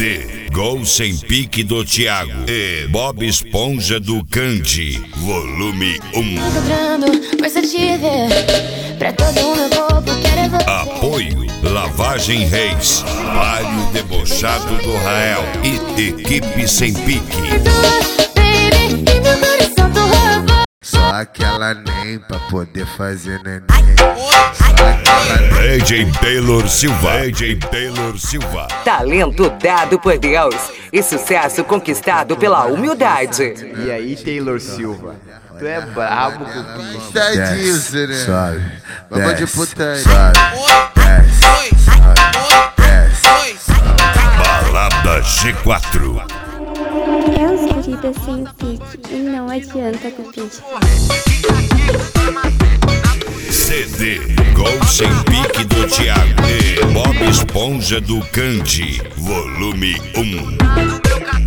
CD Gol Sem Pique do Thiago e Bob Esponja do Candy, volume 1. Apoio Lavagem Reis, Palio Debochado do Rael e Equipe Sem Pique. Só aquela nem pra poder fazer neném. AJ Taylor Silva, AJ Taylor Silva. Talento dado por Deus e sucesso conquistado pela humildade. E aí, Taylor Silva, tu é brabo, cupim. Tá disso, né? Suave. Vamos de putaria. Balada G4. É os queridos sem pique e não adianta cupim. CD Gol Sem Pique do Thiago e Bob Esponja do Candy, volume 1.